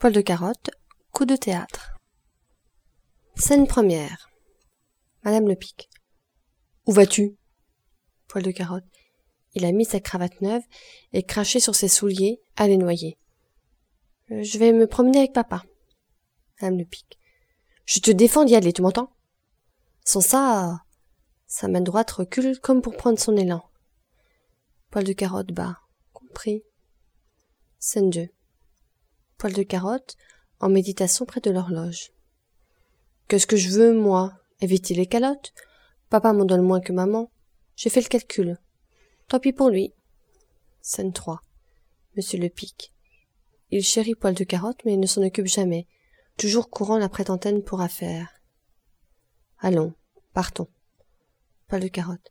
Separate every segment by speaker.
Speaker 1: Poil de carotte, coup de théâtre. Scène première. Madame le Pic. Où vas-tu? Poil de carotte. Il a mis sa cravate neuve et craché sur ses souliers à les noyer. Je vais me promener avec papa. Madame le Pic. Je te défends d'y aller, tu m'entends? Sans ça, sa main droite recule comme pour prendre son élan. Poil de carotte bas. Compris. Scène 2. Poil de carotte, en méditation près de l'horloge. Qu'est-ce que je veux, moi? Éviter les calottes? Papa m'en donne moins que maman. J'ai fait le calcul. Tant pis pour lui. Scène 3. Monsieur le Pic. Il chérit Poil de carotte, mais il ne s'en occupe jamais, toujours courant la prête-antenne pour affaires. Allons, partons. Poil de carotte.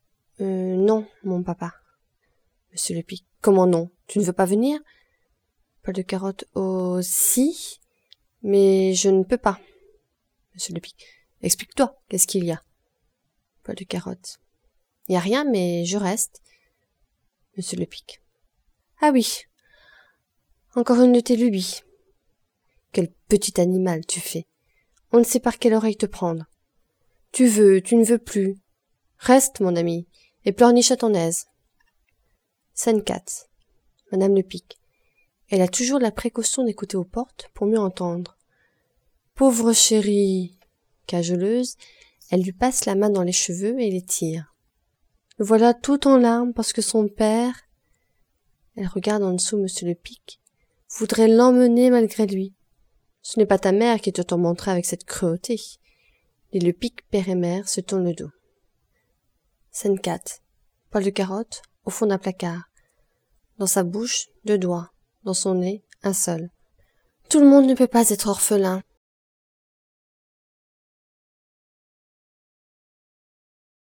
Speaker 1: Non, mon papa. Monsieur le Pic. Comment non? Tu ne veux pas venir? Poil de carotte. Oh, si, mais je ne peux pas. Monsieur le Pic. Explique-toi, qu'est-ce qu'il y a? Poil de carotte. Il n'y a rien, mais je reste. Monsieur le Pic. Ah oui, encore une de tes lubies. Quel petit animal tu fais. On ne sait par quelle oreille te prendre. Tu veux, tu ne veux plus. Reste, mon ami, et pleurniche à ton aise. Scène 4. Madame le Pic. Elle a toujours la précaution d'écouter aux portes pour mieux entendre. Pauvre chérie. Cajoleuse, elle lui passe la main dans les cheveux et les tire. Le voilà tout en larmes parce que son père... Elle regarde en dessous Monsieur le Pic. Voudrait l'emmener malgré lui. Ce n'est pas ta mère qui te tourmenterait avec cette cruauté. Et le Pic, père et mère, se tournent le dos. Scène 4. Poil de carotte, au fond d'un placard. Dans sa bouche, 2 doigts. Dans son nez, un seul. Tout le monde ne peut pas être orphelin.